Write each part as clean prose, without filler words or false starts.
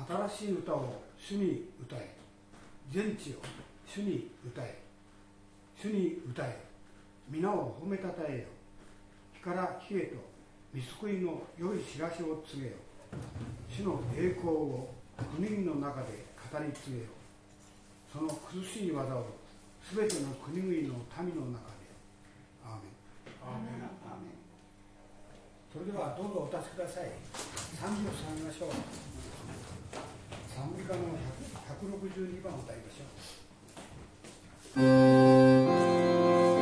新しい歌を主に歌え。全地を主に歌え。主に歌え。皆を褒めたたえよ。日から日へと御救いの良い知らせを告げよ。主の栄光を国々の中で語り継げよ。その苦しい技をすべての国々の民の中で。アーメン。アーメン。アーメン。それではどうぞお立ちください。賛美を捧げましょう。賛美歌の162番を歌いましょう。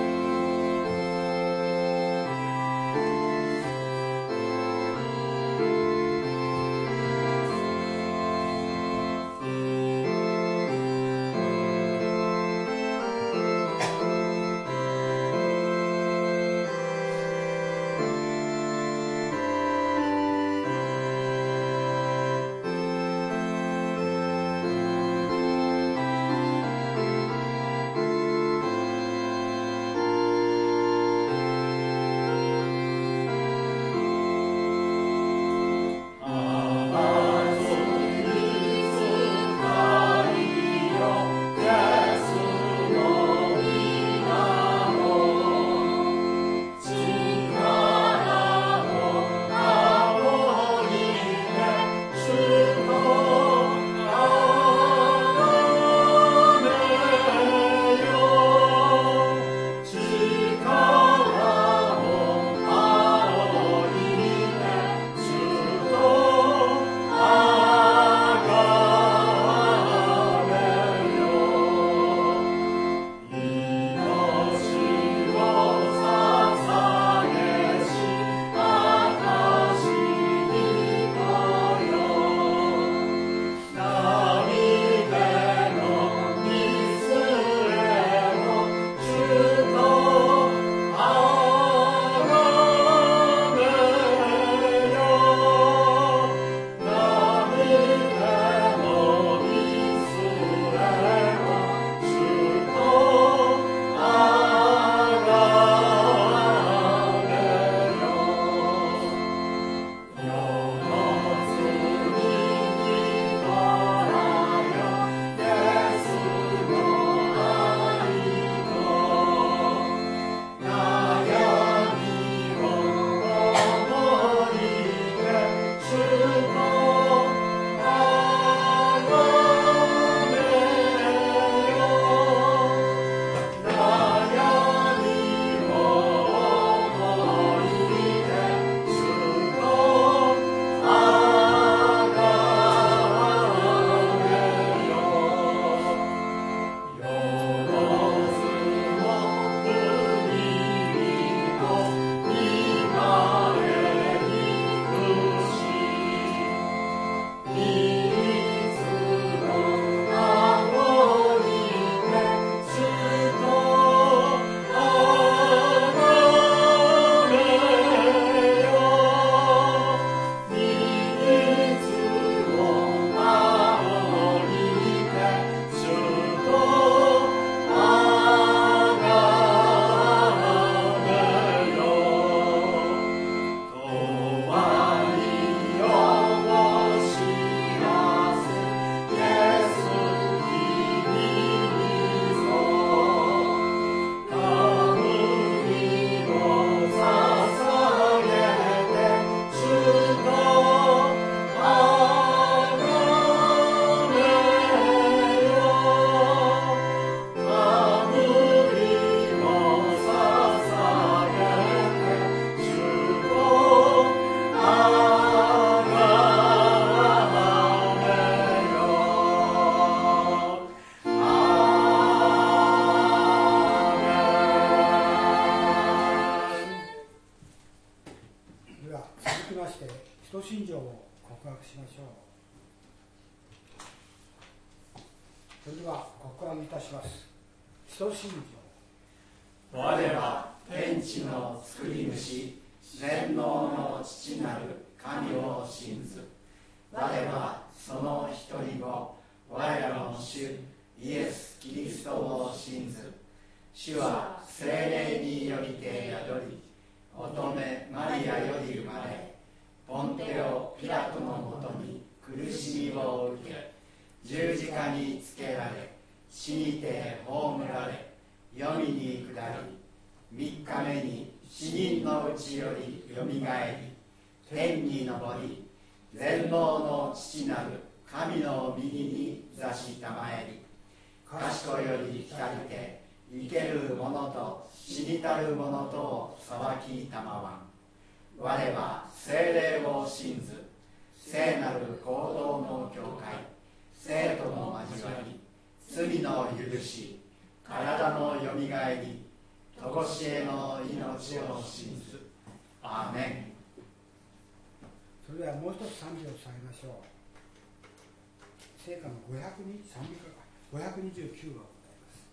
それでは告白いたします。使徒信条。 我は天地の作り主、全能の父なる神を信ず。我はその一人子、我らの主イエス・キリストを信ず。主は聖霊によりて宿り、乙女マリアより生まれ、ポンテオ・ピラトのもとに苦しみを受け、十字架につけられ、死にて葬られ、黄泉に下り、3日目に死人のうちよりよみがえり、天に昇り、全能の父なる神の右に座したまえり、賢より光て生ける者と死にたる者とを裁きたまわん。我は聖霊を信ず、聖なる行動の教会、生徒の交わり、罪の許し、体のよみがえり、とこしえの命を信ず。アーメン。 それではもう一つ賛美をさげましょう。聖歌の529がございます。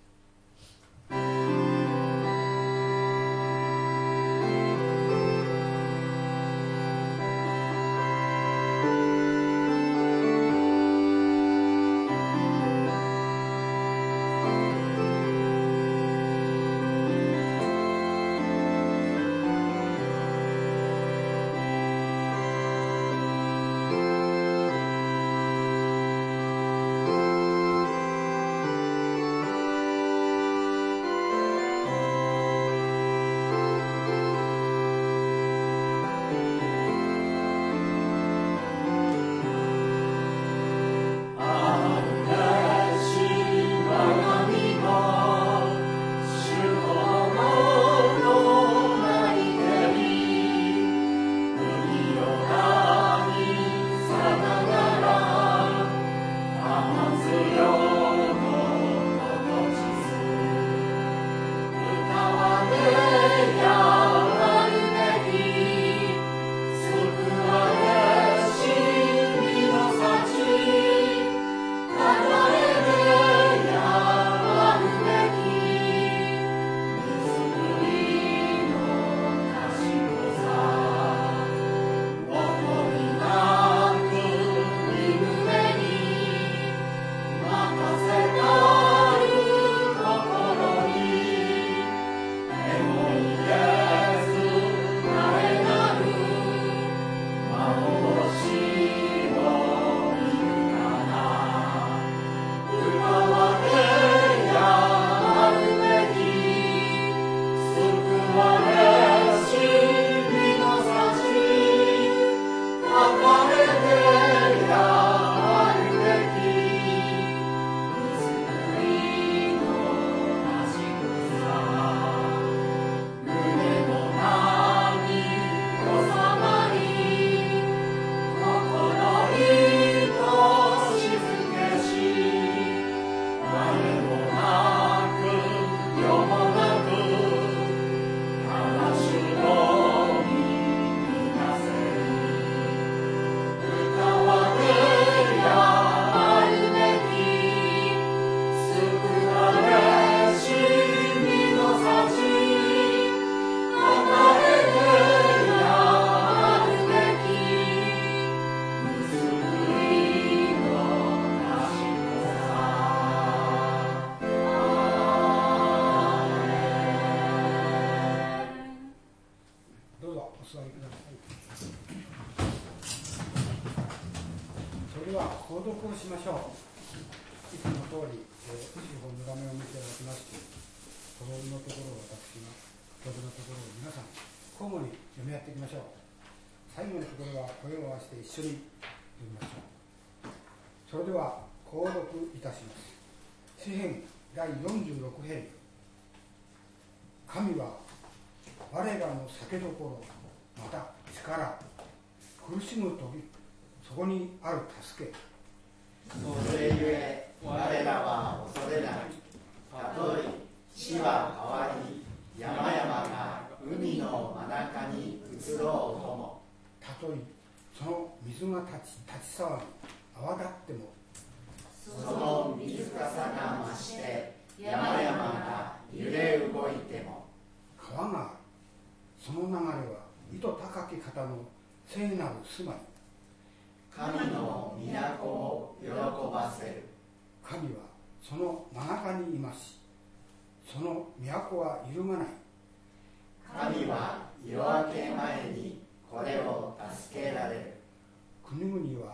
購読をしましょう。いつもの通り、司法の画面を見ていただきまして、こののところを私が、このところを皆さん、交互に読み合っていきましょう。最後のところは声を合わせて一緒に読みましょう。それでは、購読いたします。詩編第46編。神は我らの酒どころ、また力、苦しむ時、そこにある助け。 それゆえ我らは恐れない。たとえ地は変わり、山々が海の真中に移ろうとも。 たとえその水が立ち騒ぎ、泡立っても。 その水かさが増して山々が揺れ動いても。 川がある。その流れは糸高き方の聖なる住まい。 神の都を喜ばせる。 神はその真中にいます。その都は揺るがない。 神は夜明け前にこれを助けられる。 国々は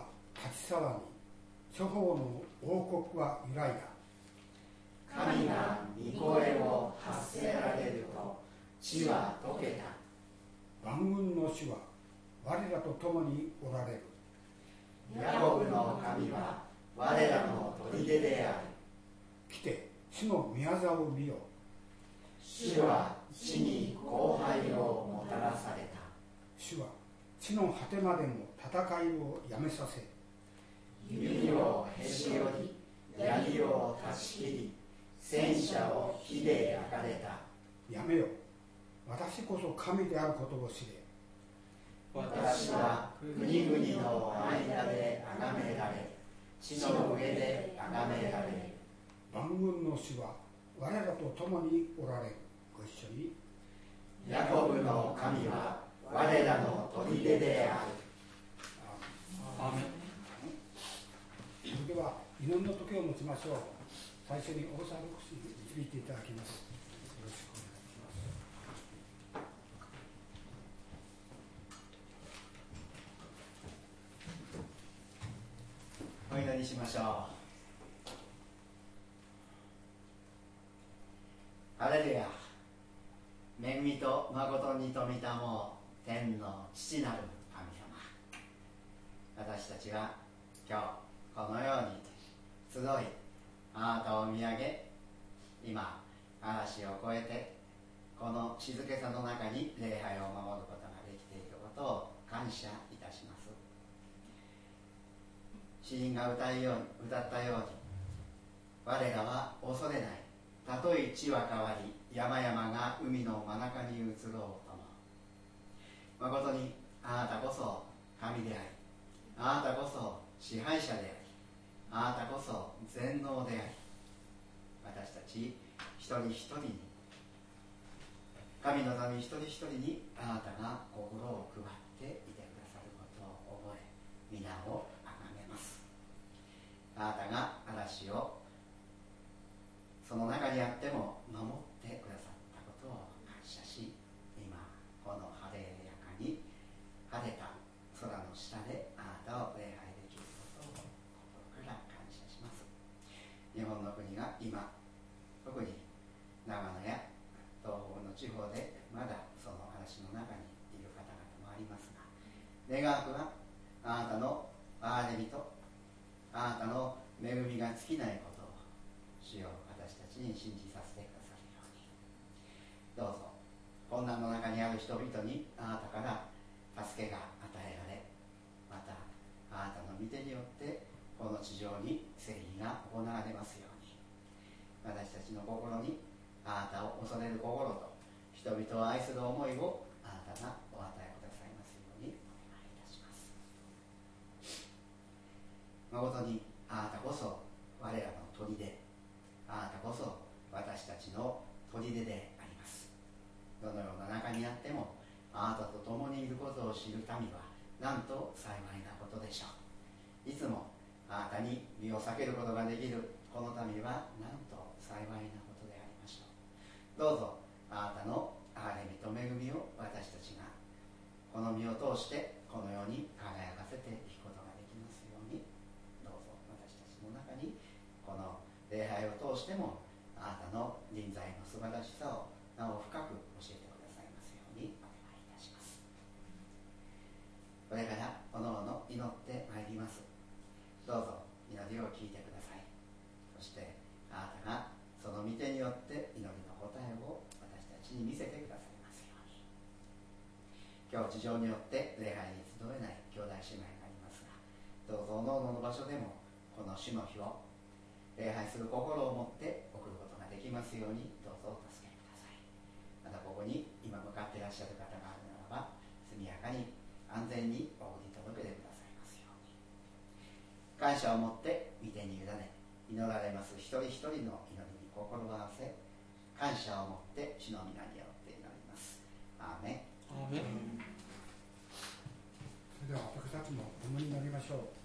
立ち騒ぎ、諸法の王国は揺らいだ。 神が御声を発せられると地は溶けた。 万軍の主は我らと共におられる。 ヤコブの神は我らの砦である。 来て主の御業を見よ。 主は地に荒廃をもたらされた。 主は地の果てまでの戦いをやめさせ、 弓をへし折り、槍を断ち切り、戦車を火で焼かれた。 やめよ、私こそ神であることを知れ。 私は国々の間で崇められ、地の上で崇められる。 万軍の主は我らと共におられる。ご一緒に。 ヤコブの神は我らの砦である。 アーメン。それでは祈りの時を持ちましょう。最初に大沢牧師に導いていただきます。よろしくお願いします。 お祈りしましょう。ハレルヤ。恵みと誠に富みたも天の父なる神様、私たちは今日このように集い、あなたを見上げ、今嵐を越えてこの静けさの中に礼拝を守ることができていることを感謝いたします。詩人が歌ったように、我らは恐れない。たとえ地は変わり、山々が海の真中に移ろうとも。誠にあなたこそ神であり、あなたこそ支配者であり、あなたこそ全能であり、私たち一人一人に、神の民一人一人にあなたが心を配っていてくださることを覚え、皆を崇めます。あなたが嵐をその中にあっても守ってくださったことを感謝し、今この晴れやかに晴れた空の下であなたを礼拝できることを心から感謝します。日本の国が今特に長野や東北の地方でまだその嵐の中にいる方々もありますが、願わくはあなたの憐れみとあなたの恵みが尽きないことを主よ、私たちに信じさせてくださるように、どうぞ困難の中にある人々にあなたから助けが与えられ、またあなたの御手によってこの地上に正義が行われますように、私たちの心にあなたを恐れる心と人々を愛する思いをあなたがお与えくださいますようにお願いいたします。誠にあなたこそ我らの砦、あなたこそ私たちの砦であります。どのような中にあってもあなたと共にいることを知る民はなんと幸いなことでしょう。いつもあなたに身を避けることができるこの民はなんと幸いなことでありましょう。どうぞあなたの憐れみと恵みを私たちがこの身を通してこのように輝かせていくことができますように、どうぞ私たちの中にこの礼拝を通してもあなたの臨在の素晴らしさをなお深く教えてくださいますようにお願いいたします。これからおのおの祈ってまいります。どうぞ祈りを聞いてください。そしてあなたがその御手によって祈りの答えを私たちに見せてくださいますように。今日地上によって礼拝に集えない兄弟姉妹がありますが、どうぞおのおのの場所でもこの主の日を礼拝する心を持って送ることができますように、どうぞお助けください。またここに今向かっていらっしゃる方があるならば、速やかに安全にお送り届けてくださいますように。感謝を持って御手に委ね、祈られます一人一人の祈りに心を合わせ、感謝を持って主の皆によって祈ります。アーメン。 アーメン。 それでは私たちも共に祈りましょう。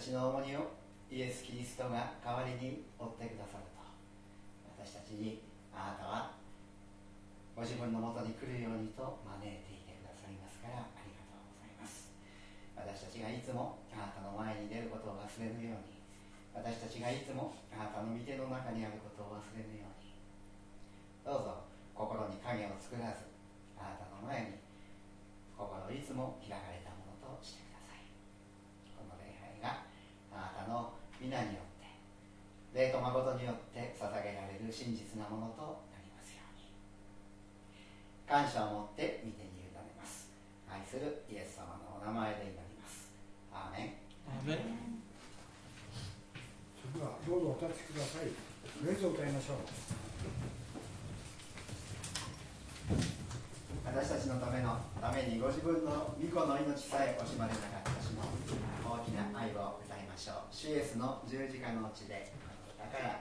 ちの重荷をイエス・キリストが代わりに負ってくださると、私たちにあなたはご自分のもとに来るようにと招いていてくださいますから、ありがとうございます。私たちがいつもあなたの前に出ることを忘れぬように、私たちがいつもあなたの御手の中にあることを忘れぬように、どうぞ心に影を作らず、あなたの前に心をいつも開かれたものとしてください。この礼拝があなたの皆によって、霊と誠によって捧げられる真実なものとなりますように、感謝を持って御手に委ねます。愛するイエス様のお名前で祈ります。アーメン。 アーメン。 それではどうぞお立ちください。礼を歌いましょう。 私たちのためにご自分の御子の命さえ惜しまれなかった主の大きな愛を歌いましょう。主イエスの十字架の地でだから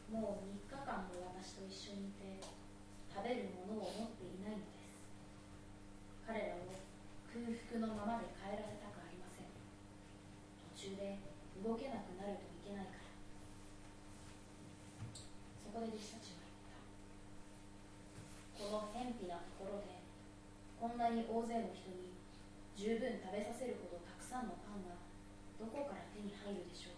もう3日間も私と一緒にいて食べるものを持っていないのです。彼らを空腹のままで帰らせたくありません。途中で動けなくなるといけないから。そこで弟子たちは言った。この偏僻なところでこんなに大勢の人に十分食べさせるほどたくさんのパンがどこから手に入るでしょう。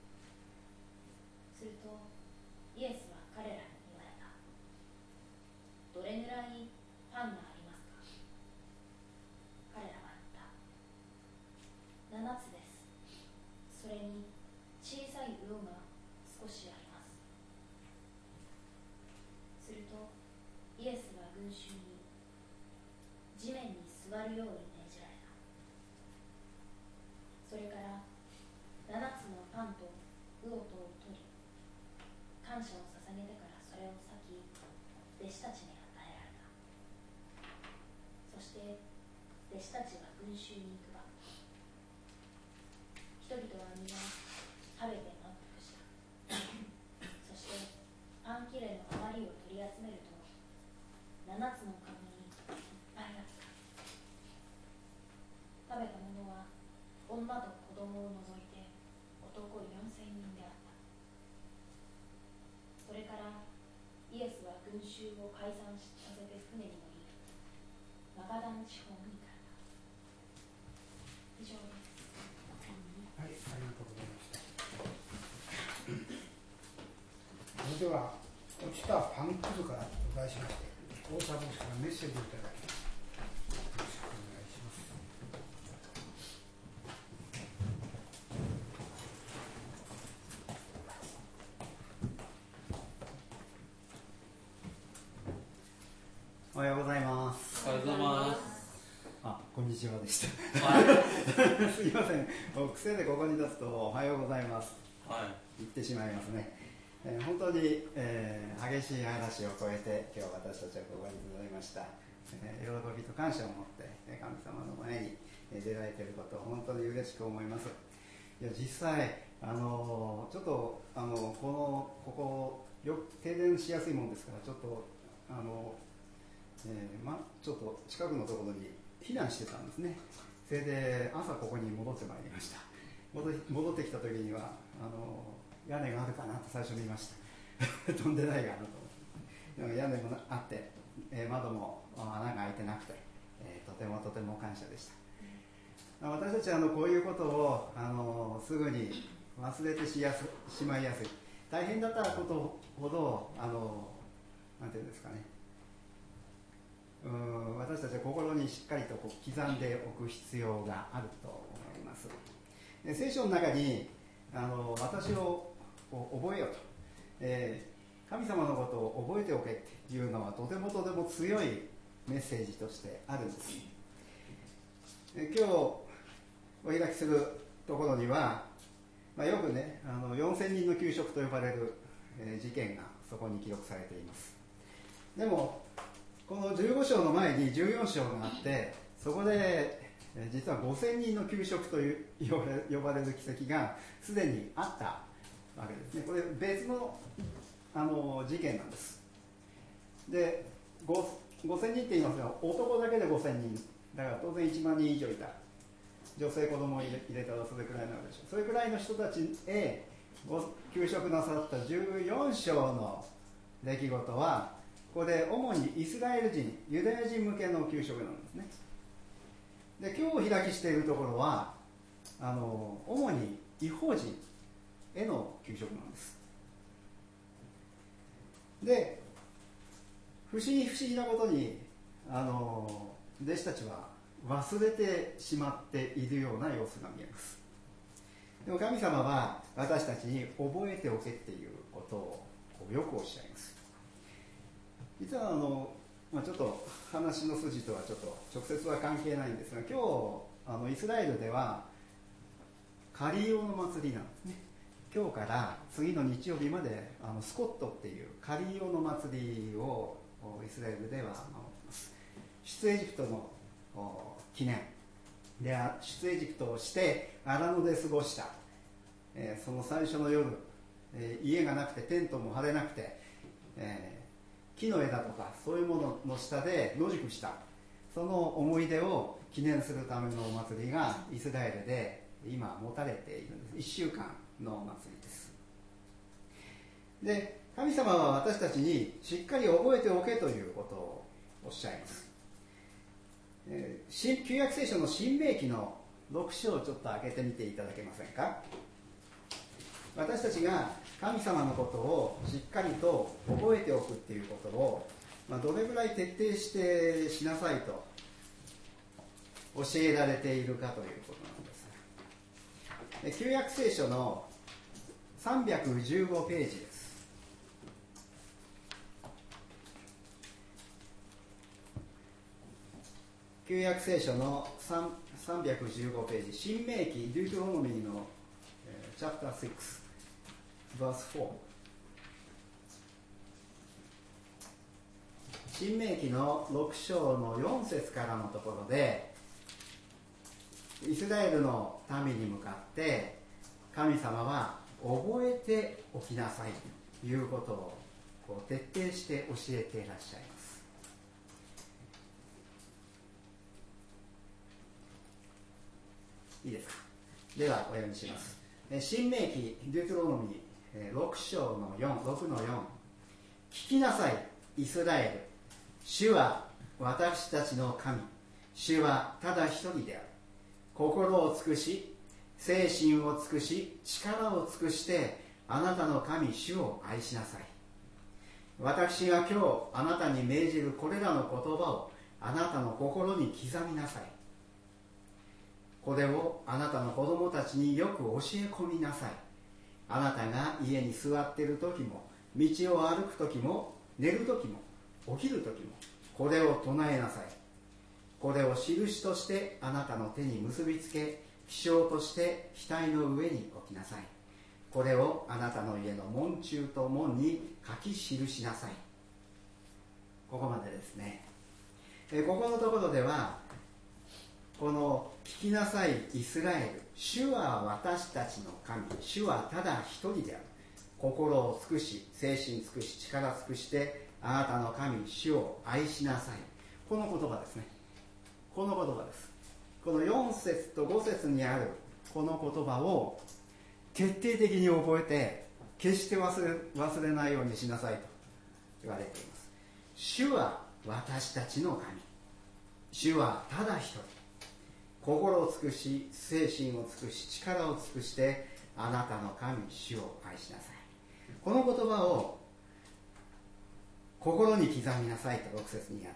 するとイエスは彼らに言われた。どれぐらいパンがありますか。彼らは言った。7つです。それに小さい魚が少しあります。するとイエスは群衆に地面に座るように命じられた。それから7つのパンと魚とを取り、感謝を捧げてからそれを裂き、弟子たちに与えられた。そして弟子たちは群衆に配った。人々は皆食べて満腹した。そしてパン切れの余りを取り集めると7つのカゴにいっぱいあった。食べたものは女と子供を除いて男4000人であった。それからイエスは群衆を解散させて船に乗り、マガダン地方に行かれた。以上です。 はい、ありがとうございました。それでは落ちたパンくずからと題しまして、大沢牧師からメッセージをいただきます。よろしくお願いします。 おはようございます。 おはようございます。 あ、こんにちはでした。 はい。 すいません。癖でここに立つとおはようございます。 はい。 言ってしまいますね。本当に、激しい嵐を越えて今日私たちはここに集いました。喜びと感謝を持って神様の前に出られていることを本当に嬉しく思います。いや実際ちょっとここ停電しやすいもんですからちょっとちょっと近くのところに避難してたんですね。それで朝ここに戻ってまいりました。戻ってきた時には屋根があるかなと最初見ました飛んでないかなと思って屋根もあって、窓も穴が開いてなくて、とても感謝でした。私たちはこういうことをすぐに忘れてしまいやすい。大変だったことほどなんていうんですかね、私たちは心にしっかりと刻んでおく必要があると思います。聖書の中に私を覚えようと、神様のことを覚えておけっていうのはとても強いメッセージとしてあるんです。今日お開きするところには、よくね4000人の給食と呼ばれる、事件がそこに記録されています。でもこの15章の前に14章があって、そこで実は5000人の給食と呼ばれる奇跡がすでにあったわけですね。これ別の事件なんです。で5000人って言いますが、男だけで5000人だから当然1万人以上いた。女性子供を入れたらそれくらいになるでしょう。それくらいの人たちへ給食なさった14章の出来事は、これ主にイスラエル人、ユダヤ人向けの給食なんですね。で今日お開きしているところは主に異邦人への給食なんです。で不思議なことに弟子たちは忘れてしまっているような様子が見えます。でも神様は私たちに覚えておけっていうことをよくおっしゃいます。実はちょっと話の筋とはちょっと直接は関係ないんですが、今日イスラエルではカリオの祭りなんですね。今日から次の日曜日までスコットっていうカリオの祭りをイスラエルでは守っています。出エジプトの記念で、出エジプトをして荒野で過ごした、その最初の夜家がなくてテントも張れなくて、木の枝とかそういうものの下で野宿した、その思い出を記念するためのお祭りがイスラエルで今持たれているんです。1週間のお祭りです。で、神様は私たちにしっかり覚えておけということをおっしゃいます。旧約聖書の新明記の6章をちょっと開けてみていただけませんか。私たちが神様のことをしっかりと覚えておくっていうことを、どれぐらい徹底してしなさいと教えられているかということなんです。旧約聖書の315ページです。旧約聖書の315ページ、新明記デュートロノミーのチャプター6 verse 4。新明記の6章の4節からのところで、イスラエルの民に向かって神様は覚えておきなさいということを徹底して教えていらっしゃいます。いいですか。ではお読みします。新明記デュートロノミー6章の4、6の4。聞きなさいイスラエル、主は私たちの神、主はただ一人である。心を尽くし、精神を尽くし、力を尽くしてあなたの神主を愛しなさい。私が今日あなたに命じるこれらの言葉をあなたの心に刻みなさい。これをあなたの子供たちによく教え込みなさい。あなたが家に座っている時も、道を歩く時も、寝る時も、起きる時も、これを唱えなさい。これを印としてあなたの手に結びつけ、記章として額の上に置きなさい。これをあなたの家の門中と門に書き記しなさい。ここまでですね。ここのところでは、この聞きなさいイスラエル、主は私たちの神、主はただ一人である。心を尽くし、精神尽くし、力尽くしてあなたの神主を愛しなさい。この言葉ですね。この言葉です。この4節と5節にあるこの言葉を徹底的に覚えて、決して忘れないようにしなさいと言われています。主は私たちの神、主はただ一人。心を尽くし、精神を尽くし、力を尽くしてあなたの神主を愛しなさい。この言葉を心に刻みなさいと6節にあって、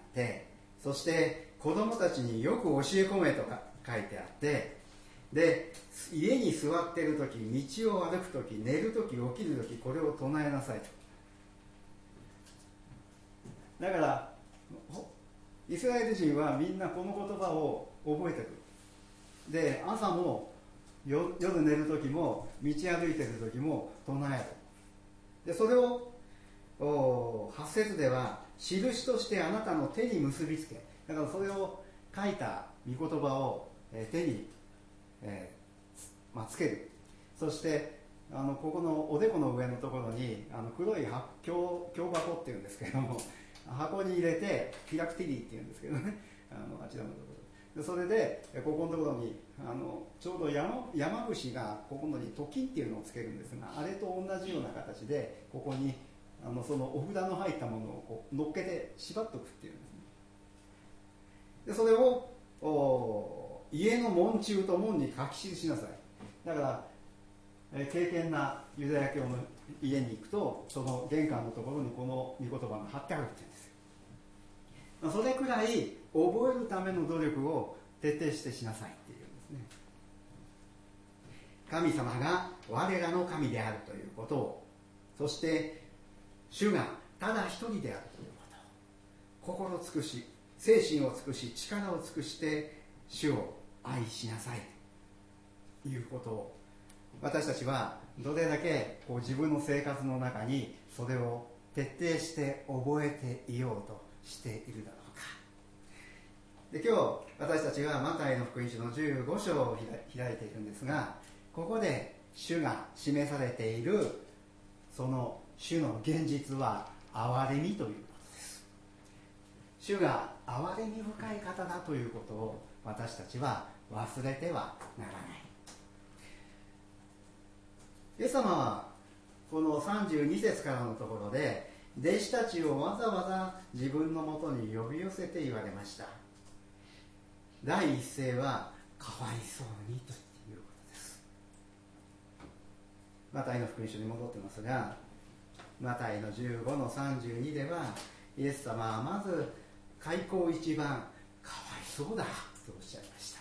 そして子供たちによく教え込めとか書いてあって、で家に座っている時、道を歩く時、寝る時、起きる時、これを唱えなさいと。だからイスラエル人はみんなこの言葉を覚えてくる。で朝も夜寝る時も道歩いてる時も唱える。でそれを8節では印としてあなたの手に結びつけ、だからそれを書いた御言葉を手に、つける。そしてここのおでこの上のところに黒い京箱っていうんですけども、箱に入れてフィラクティリーっていうんですけどね、あちらのところで、それでここのところにちょうど山伏がここのにと金っていうのをつけるんですが、あれと同じような形でここにそのお札の入ったものをこう乗っけて縛っとくっていうんですね。でそれを家の門中と門に書き記しなさい。だから敬虔なユダヤ教の家に行くと、その玄関のところにこの御言葉が貼ってあるって言うんですよ。それくらい覚えるための努力を徹底してしなさいっていうんですね。神様が我らの神であるということを、そして主がただ一人であるということを、心を尽くし、精神を尽くし、力を尽くして主を愛しなさいということを、私たちはどれだけ自分の生活の中にそれを徹底して覚えていようとしているだろうか。で今日私たちはマタイの福音書の15章を開いているんですが、ここで主が示されているその主の現実は憐れみということです。主が憐れみ深い方だということを私たちは忘れてはならない。イエス様はこの32節からのところで、弟子たちをわざわざ自分のもとに呼び寄せて言われました。第一声はかわいそうにということです。マタイの福音書に戻ってますが、マタイの15の32では、イエス様はまず開口一番、かわいそうだとおっしゃいました。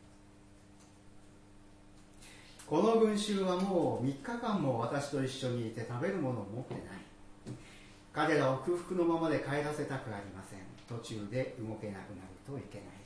この群衆はもう3日間も私と一緒にいて食べるものを持ってない。彼らを空腹のままで帰らせたくありません。途中で動けなくなるといけないから。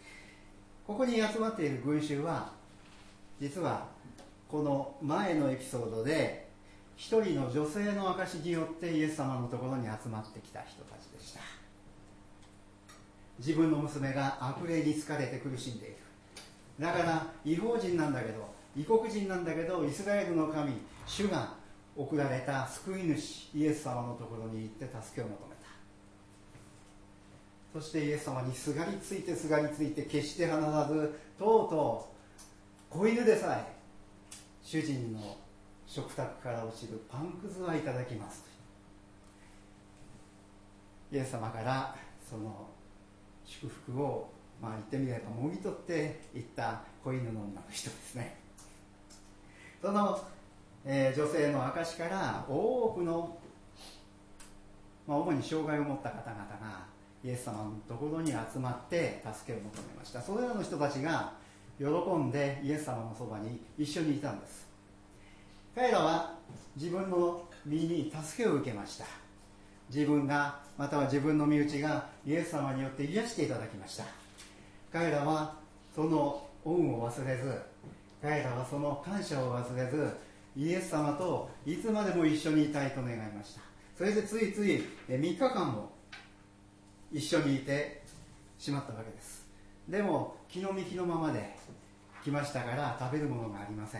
ここに集まっている群衆は、実はこの前のエピソードで一人の女性の証によってイエス様のところに集まってきた人たちでした。自分の娘が悪霊に疲れて苦しんでいる。だから異邦人なんだけど、異国人なんだけど、イスラエルの神主が送られた救い主イエス様のところに行って助けを求めた。そしてイエス様にすがりついて決して離さず、とうとう子犬でさえ主人の食卓から落ちるパンくずはいただきますと。イエス様からその祝福を、言ってみればもぎ取っていった子犬の女の人ですね。その、女性の証から多くの、主に障害を持った方々がイエス様のところに集まって助けを求めました。それらの人たちが喜んでイエス様のそばに一緒にいたんです。彼らは自分の身に助けを受けました。自分がまたは自分の身内がイエス様によって癒していただきました。彼らはその恩を忘れず、彼らはその感謝を忘れず、イエス様といつまでも一緒にいたいと願いました。それでついつい3日間も一緒にいてしまったわけです。でも気の身気のままで来ましたから食べるものがありません。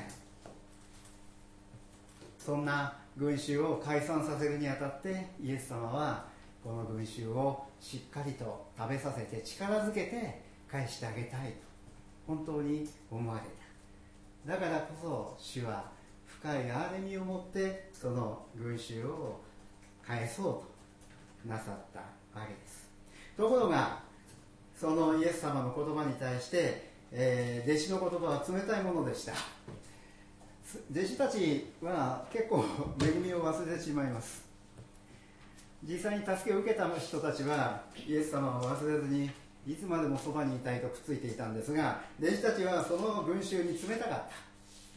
そんな群衆を解散させるにあたってイエス様はこの群衆をしっかりと食べさせて力づけて返してあげたいと本当に思われた。だからこそ主は深い憐れみを持ってその群衆を返そうとなさったわけです。ところがそのイエス様の言葉に対して、弟子の言葉は冷たいものでした。弟子たちは結構恵みを忘れてしまいます。実際に助けを受けた人たちはイエス様を忘れずにいつまでもそばにいたいとくっついていたんですが、弟子たちはその群衆に冷たかった。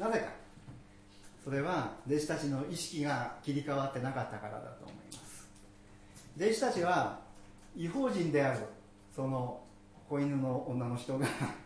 なぜか、それは弟子たちの意識が切り替わってなかったからだと思います。弟子たちは異邦人であるその子犬の女の人が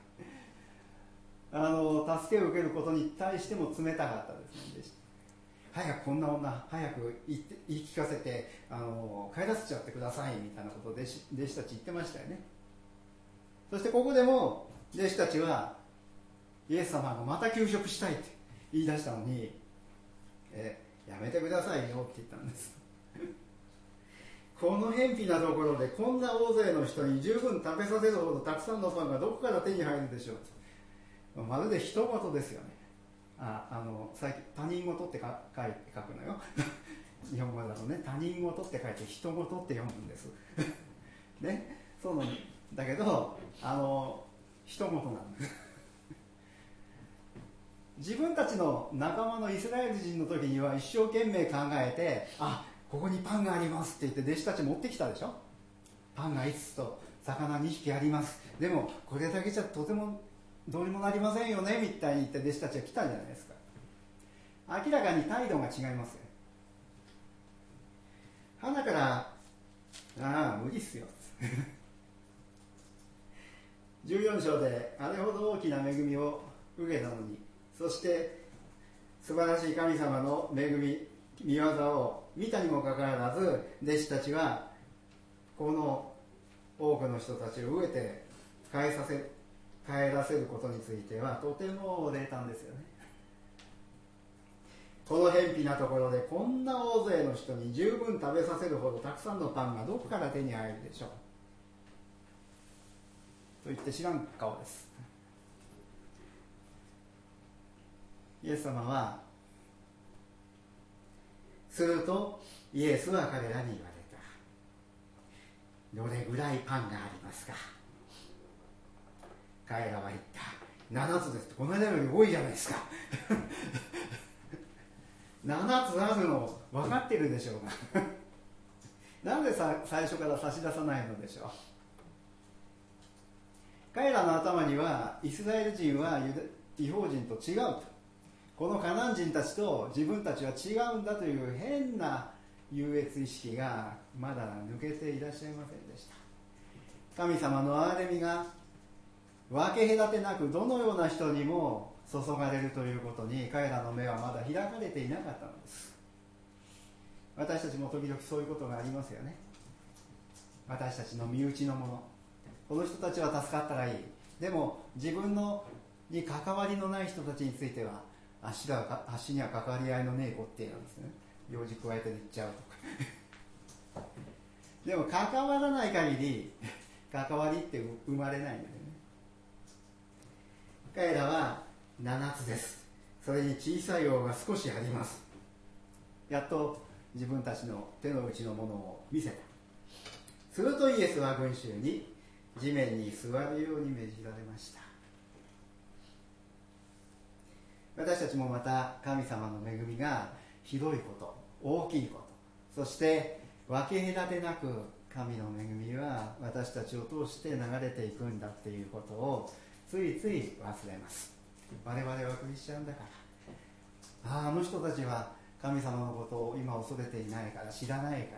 助けを受けることに対しても冷たかったですね。早くこんな女早く言い聞かせて帰らせちゃってくださいみたいなことを弟子たち言ってましたよね。そしてここでも弟子たちはイエス様がまた給食したいって言い出したのに、やめてくださいよって言ったんですこの偏僻なところでこんな大勢の人に十分食べさせるほどたくさんのパンがどこから手に入るでしょう。まるで人事ですよね。最近他人事って書くのよ日本語だとね、他人事って書いて人事って読むんですね、そうなんだけど人事なんです自分たちの仲間のイスラエル人の時には一生懸命考えて、ここにパンがありますって言って弟子たち持ってきたでしょ。パンが5つと魚2匹あります、でもこれだけじゃとてもどうにもなりませんよねみたいに言って弟子たちは来たんじゃないですか。明らかに態度が違いますよ。鼻から無理っすよ14章であれほど大きな恵みを受けたのに、そして素晴らしい神様の恵み御業を見たにもかかわらず、弟子たちはこの多くの人たちを飢えて帰らせることについてはとても冷淡ですよね。この偏僻なところでこんな大勢の人に十分食べさせるほどたくさんのパンがどこから手に入るでしょうと言って知らん顔です。イエス様は、するとイエスは彼らに言われた。どれぐらいパンがありますか。彼らは言った。7つです。この間より多いじゃないですか。7つあるの分かってるでしょうが。なんで最初から差し出さないのでしょう。彼らの頭にはイスラエル人は異邦人と違うと、このカナン人たちと自分たちは違うんだという変な優越意識がまだ抜けていらっしゃいませんでした。神様の憐れみが分け隔てなくどのような人にも注がれるということに彼らの目はまだ開かれていなかったのです。私たちも時々そういうことがありますよね。私たちの身内のもの、この人たちは助かったらいい。でも自分に関わりのない人たちについては、足には関わり合いのねえ子っていうんですね。用事加えて言っちゃうとか。でも関わらない限り関わりって生まれないんだよね。彼らは7つです。それに小さい王が少しあります。やっと自分たちの手の内のものを見せた。するとイエスは群衆に地面に座るように命じられました。私たちもまた神様の恵みが広いこと、大きいこと、そして分け隔てなく神の恵みは私たちを通して流れていくんだっていうことをついつい忘れます。我々はクリスチャンだから、あの人たちは神様のことを今恐れていないから、知らないから。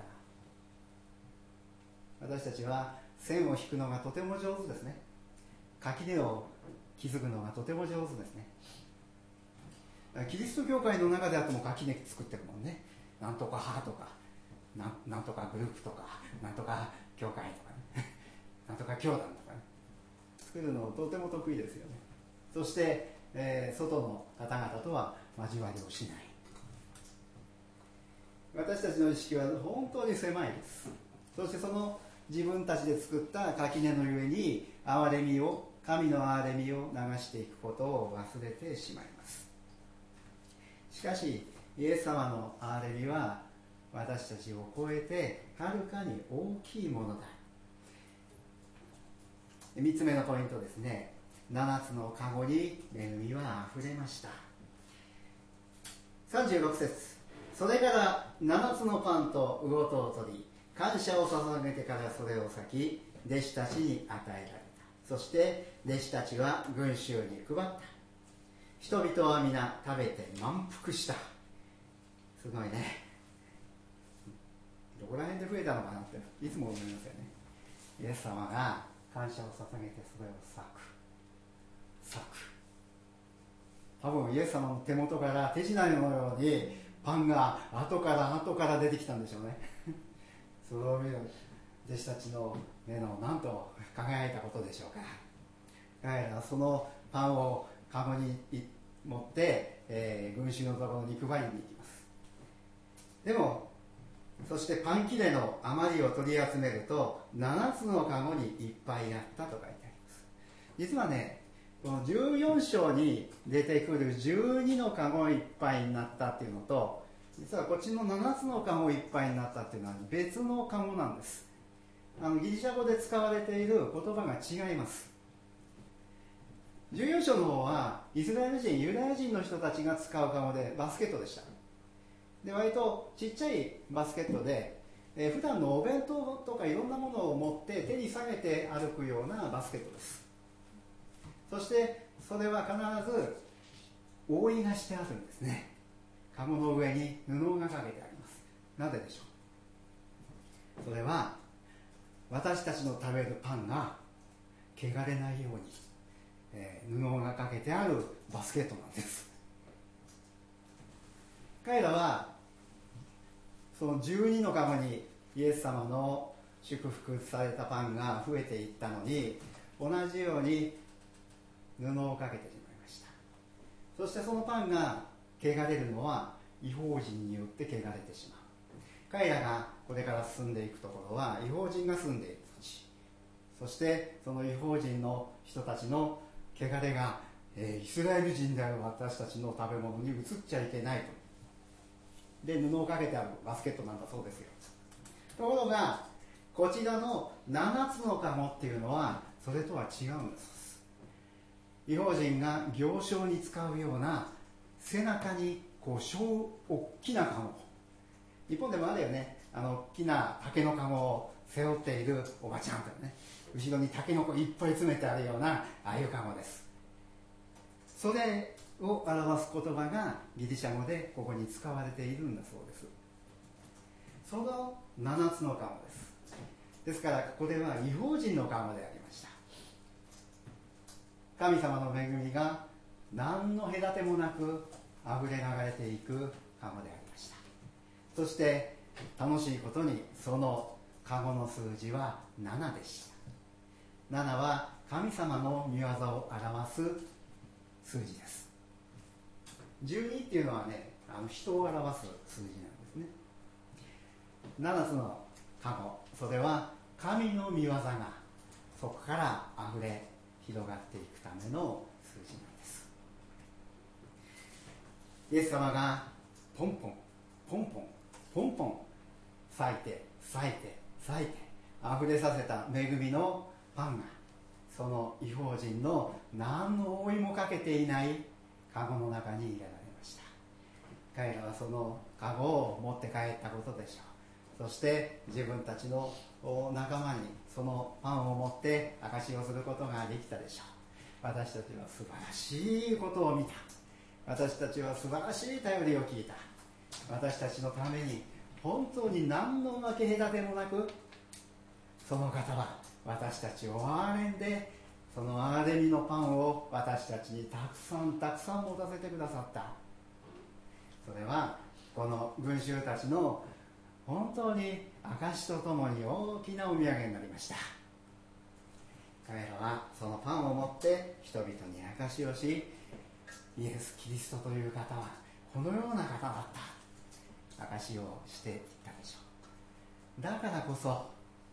私たちは線を引くのがとても上手ですね。垣根を築くのがとても上手ですね。キリスト教会の中であっても垣根作ってるもんね。なんとか派とか、なんとかグループとか、なんとか教会とかね、なんとか教団とかね、作るのとても得意ですよね。そして、外の方々とは交わりをしない。私たちの意識は本当に狭いです。そしてその自分たちで作った垣根のゆえに神の憐れみを流していくことを忘れてしまいます。しかしイエス様の憐れみは私たちを超えてはるかに大きいものだ。3つ目のポイントですね。7つのカゴに恵みはあふれました。36節、それから7つのパンと魚とを取り感謝を捧げてからそれを裂き弟子たちに与えられた。そして弟子たちは群衆に配った。人々は皆食べて満腹した。すごいね。どこら辺で増えたのかなっていつも思いますよね。イエス様が感謝を捧げてそれを裂く。多分イエス様の手元から手品のようにパンが後から出てきたんでしょうね。それを見る弟子たちの目のなんと輝いたことでしょうか。彼らはそのパンをカゴに持って、群衆のところに配りに行きます。でもそしてパン切れの余りを取り集めると7つのカゴにいっぱいあったと書いてあります。実はね、この14章に出てくる12のカゴいっぱいになったっていうのと、実はこっちの7つのカゴいっぱいになったっていうのは別のカゴなんです。ギリシャ語で使われている言葉が違います。14章の方はイスラエル人、ユダヤ人の人たちが使うカゴでバスケットでした。で割とちっちゃいバスケットで、普段のお弁当とかいろんなものを持って手に下げて歩くようなバスケットです。そしてそれは必ず覆いがしてあるんですね。カゴの上に布がかけてあります。なぜでしょう。それは私たちの食べるパンが汚れないように、布がかけてあるバスケットなんです。彼らはその12のカゴにイエス様の祝福されたパンが増えていったのに、同じように布をかけてしまいました。そしてそのパンが汚れるのは異邦人によって汚れてしまう。彼らがこれから進んでいくところは異邦人が住んでいる土地、そしてその異邦人の人たちの汚れが、イスラエル人である私たちの食べ物に移っちゃいけないと。で、布をかけてあるバスケットなんだそうですよ。ところがこちらの7つの籠っていうのはそれとは違うんです。異邦人が行商に使うような背中にこう大きな籠、日本でもあるよね、大きな竹の籠を背負っているおばちゃんとかね、後ろに竹の子いっぱい詰めてあるようなああいう籠です。それを表す言葉がギリシャ語でここに使われているんだそうです。その7つの籠です。ですからここでは異邦人の籠でありました。神様の恵みが何の隔てもなくあふれ流れていく籠でありました。そして楽しいことにその籠の数字は7でした。7は神様の御業を表す数字です。12っていうのはね、人を表す数字なんですね。7つの籠、それは神の御業がそこからあふれ広がっていくための数字なんです。イエス様がポンポンポンポンポンポン裂いて裂いて裂いてあふれさせた恵みのパンがその異邦人の何の覆いもかけていないカゴの中に入れられました。彼らはそのカゴを持って帰ったことでしょう。そして自分たちの仲間にそのパンを持って証しをすることができたでしょう。私たちは素晴らしいことを見た。私たちは素晴らしい頼りを聞いた。私たちのために本当に何の分け隔てもなくその方は私たちを憐れんで、その憐れみのパンを私たちにたくさんたくさん持たせてくださった。それはこの群衆たちの本当に証とともに大きなお土産になりました。彼らはそのパンを持って人々に証しをし、イエス・キリストという方はこのような方だった証しをしていったでしょう。だからこそ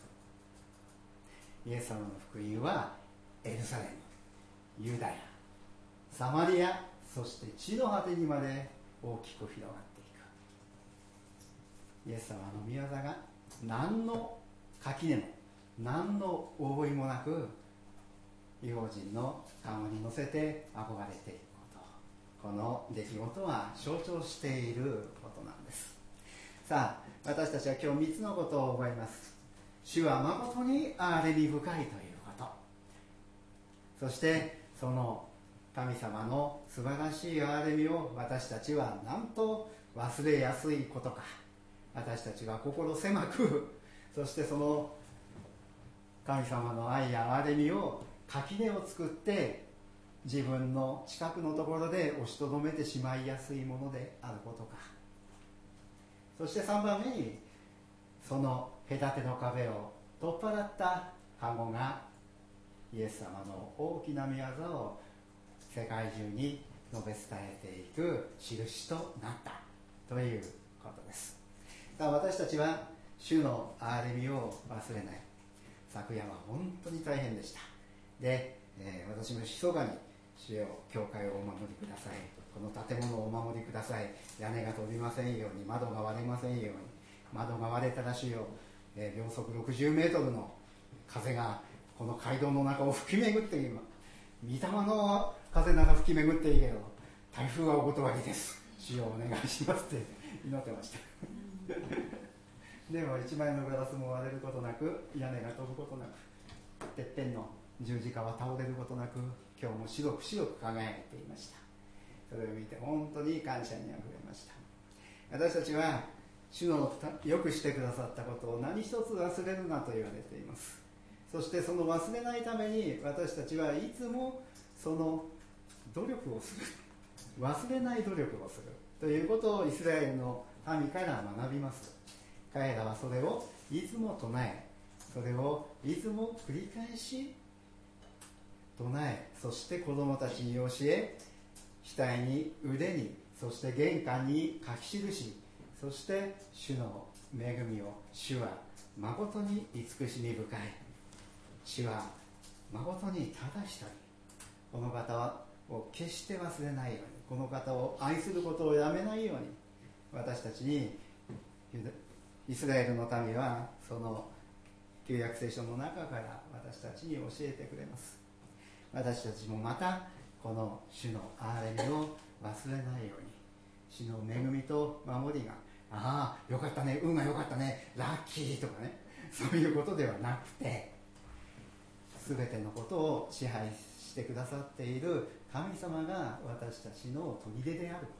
イエス様の福音はエルサレム、ユダヤ、サマリア、そして地の果てにまで大きく広がっていく。イエス様の御業が何の垣根も何の覆いもなく異邦人の顔に乗せて憧れていること、この出来事は象徴していることなんです。さあ、私たちは今日3つのことを覚えます。主は誠に憐れみ深いということ、そしてその神様の素晴らしい憐れみを私たちはなんと忘れやすいことか。私たちは心狭く、そしてその神様の愛や憐れみを垣根を作って自分の近くのところで押しとどめてしまいやすいものであることか。そして3番目に、その隔ての壁を取っ払ったカゴがイエス様の大きな御業を世界中に述べ伝えていく印となったということです。私たちは主の憐れみを忘れない。昨夜は本当に大変でした。で、私も密かに主よ、教会をお守りください。この建物をお守りください。屋根が飛びませんように、窓が割れませんように。窓が割れたら主よ、秒速60メートルの風がこの街道の中を吹き巡っている。御霊の風なら吹き巡っていいけど、台風はお断りです。主よ、お願いしますって祈ってました。でも一枚のガラスも割れることなく、屋根が飛ぶことなく、てっぺんの十字架は倒れることなく、今日も白く白く輝いていました。それを見て本当に感謝にあふれました。私たちは主のよくしてくださったことを何一つ忘れるなと言われています。そしてその忘れないために私たちはいつもその努力をする、忘れない努力をするということをイスラエルの民から学びます。彼らはそれをいつも唱え、それをいつも繰り返し唱え、そして子供たちに教え、額に腕にそして玄関に書き記し、そして主の恵みを、主は誠に慈しみ深い、主は誠に正しとり、この方を決して忘れないように、この方を愛することをやめないように、私たちに、イスラエルの民はその旧約聖書の中から私たちに教えてくれます。私たちもまたこの主の憐れみを忘れないように、主の恵みと守りが、ああよかったね、運がよかったね、ラッキーとかね、そういうことではなくて、全てのことを支配してくださっている神様が私たちの砦であること、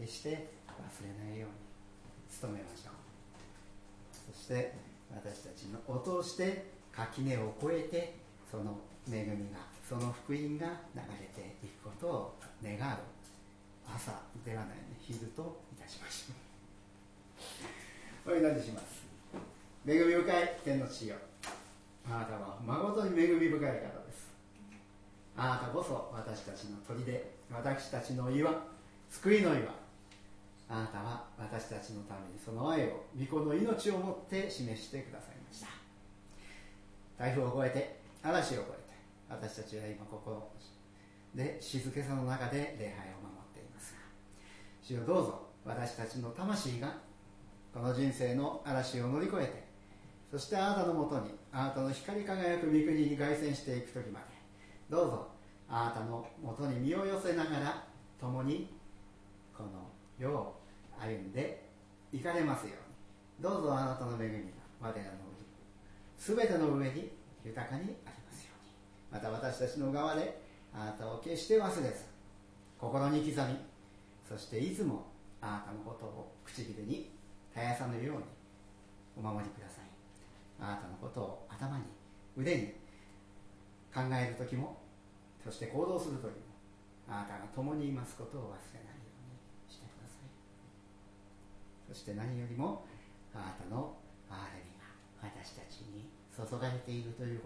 決して忘れないように努めましょう。そして私たちのを通して垣根を越えて、その恵みが、その福音が流れていくことを願う朝ではないね、昼といたしましょう。お祈りします。恵み深い天の父よ、あなたは誠に恵み深い方です。あなたこそ私たちの砦、私たちの岩、救いの岩。あなたは私たちのためにその愛を、御子の命をもって示してくださいました。台風を越えて、嵐を越えて、私たちは今ここで静けさの中で礼拝を守っていますが、主よどうぞ私たちの魂がこの人生の嵐を乗り越えて、そしてあなたのもとに、あなたの光り輝く御国に凱旋していく時まで、どうぞあなたのもとに身を寄せながら共にこの世を歩んでいかれますように、どうぞあなたの恵みが我らのすべての上に豊かにありますように。また私たちの側であなたを決して忘れず、心に刻み、そしていつもあなたのことを唇に絶やさぬようにお守りください。あなたのことを頭に、腕に考えるときも、そして行動するときも、あなたが共にいますことを忘れないようにしてください。そして何よりもあなたの憐れみが私たちに注がれているということ、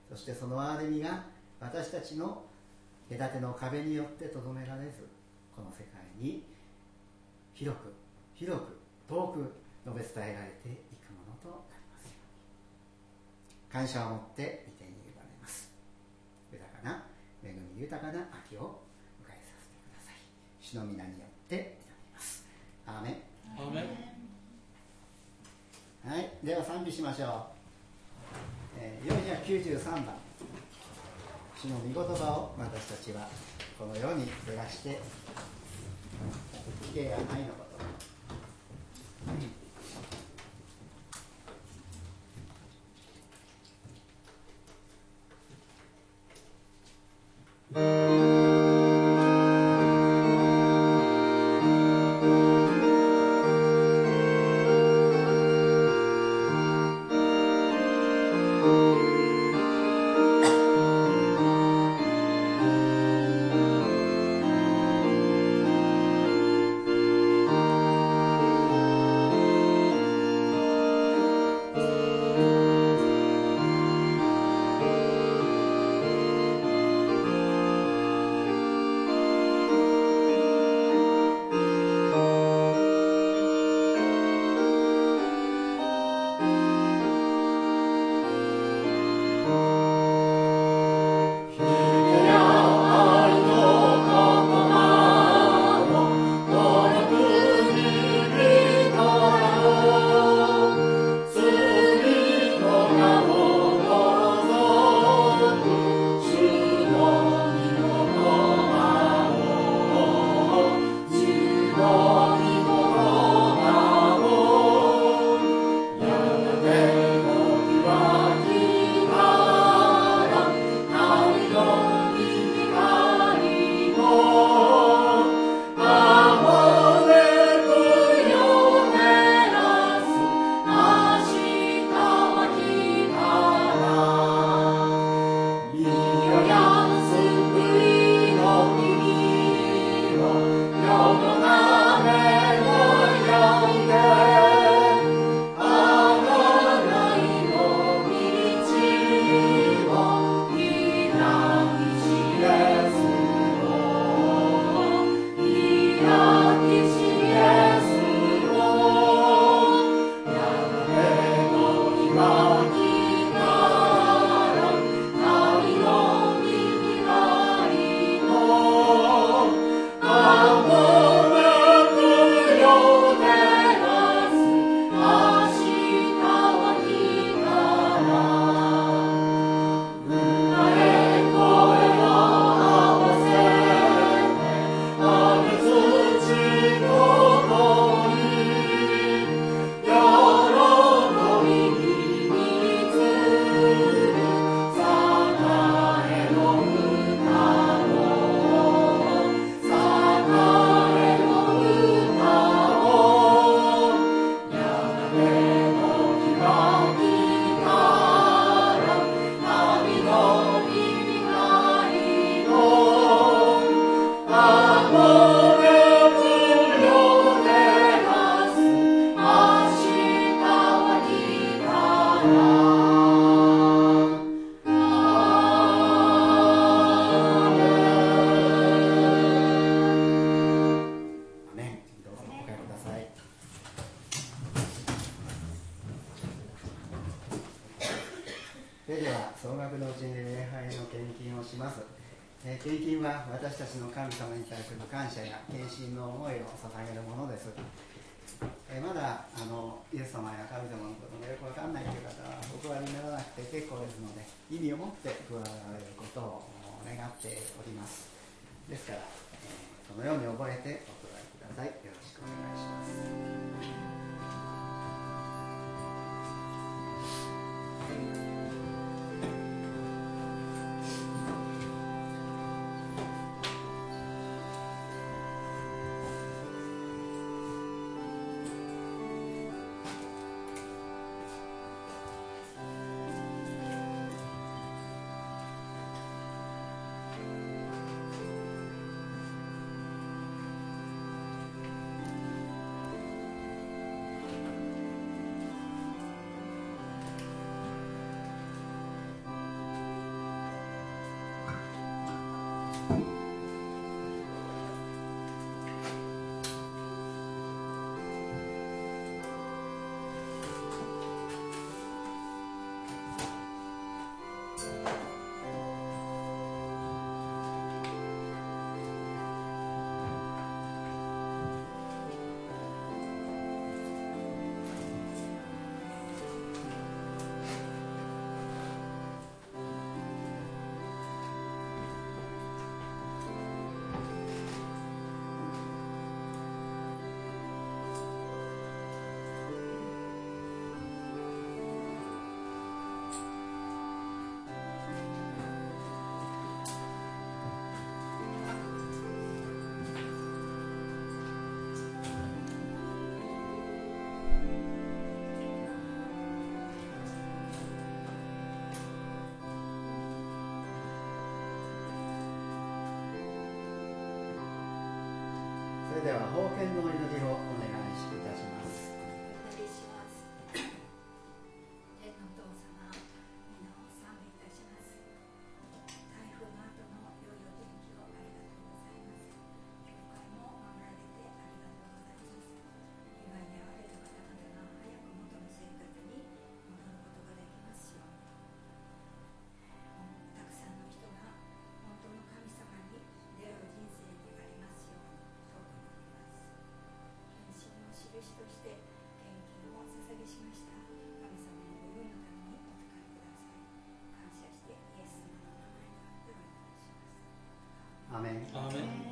そしてその憐れみが私たちの隔ての壁によってとどめられず、この世界に広く広く遠く述べ伝えられていくものとなりますように。感謝を持って御手に委ねます。豊かな恵み豊かな秋を迎えさせてください。主の皆によって祈ります。アーメン。 アーメン。はい、では賛美しましょう。493番、主の御言葉を私たちはこの世に照らして聞けや愛のこと、 「 のうちに礼拝の献金をします。献金は私たちの神様に対する感謝や献身の思いを捧げるものです。まだイエス様や神様のことがよくわかんないという方はお加わりにならなくて結構ですので、意味を持って加われることを願っております。ですから、そのように覚えてお加わりください。よろしくお願いします。それでは奉献のお祈りをお願いいたします。 お祈りします。天のお父様、皆を賛美いたします。台風の後の良いお天気をありがとうございます。教会も守られてありがとうございます。被害に遭われた方々が早く元の生活に戻ることができますように。たくさんの人が本当の神様に出会う人生にありますように。献身の印として献金をお捧げしました。神様のご用のためにお使いください。感謝してイエス様の名前によってお祈りします。 アメン。 アーメン。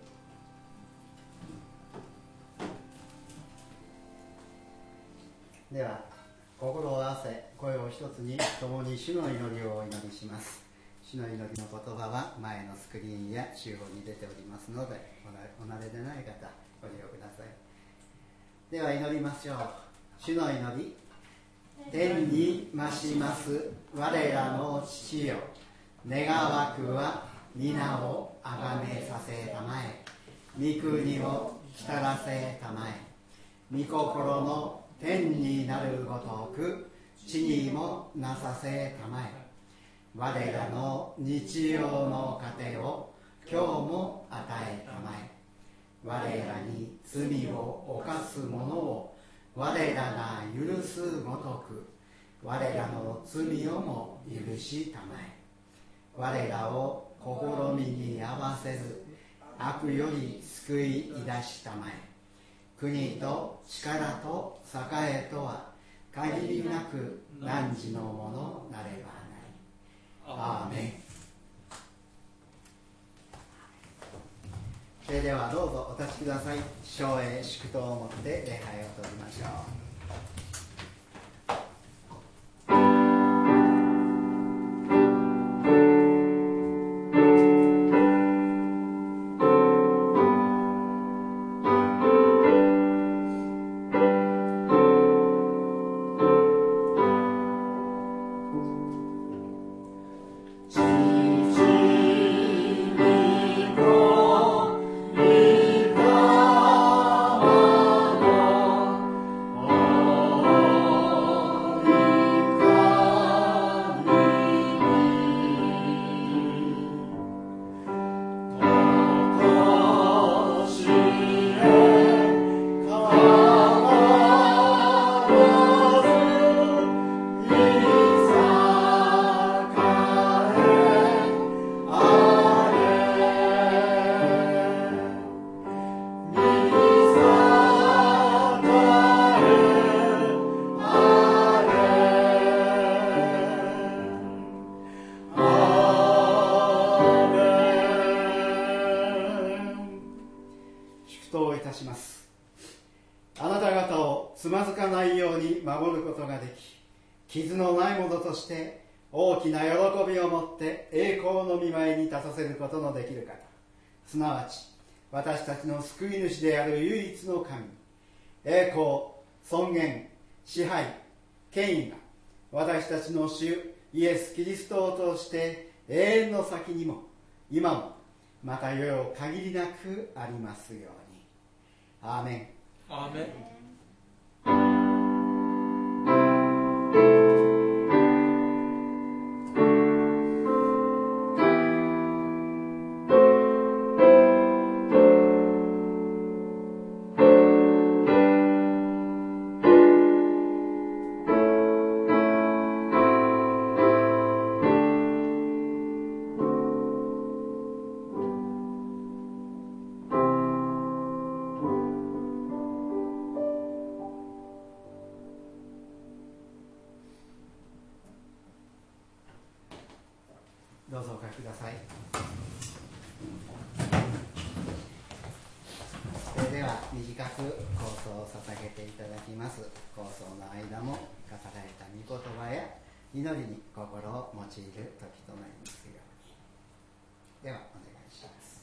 では心を合わせ声を一つに共に主の祈りをお祈りします。主の祈りの言葉は前のスクリーンや中央に出ておりますので、お慣れでない方ご利用ください。では祈りましょう。主の祈り。天に増します我らの父よ、願わくは皆をあがめさせたまえ、御国を来たらせたまえ、御心の天になるごとく地にもなさせたまえ。我らの日曜の糧を今日も与えたまえ。我らに罪を犯す者を我らが許すごとく我らの罪をも許したまえ。我らを試みに合わせず悪より救い出したまえ。国と力と栄とは限りなく汝のものなればなり。アーメン。それではどうぞお立ちください。唱詠祝祷をもって礼拝をとりましょう。 Oh 祝祷いたします。あなた方をつまずかないように守ることができ、傷のないものとして大きな喜びを持って栄光の御前に立たせることのできる方、すなわち私たちの救い主である唯一の神、栄光、尊厳、支配、権威が私たちの主イエス・キリストを通して永遠の先にも今もまた世々限りなくありますように。アーメン。 アーメン。 どうぞお書きください。では短く構想を捧げていただきます。構想の間も語られた御言葉や祈りに心を用いる時となりますように。ではお願いします。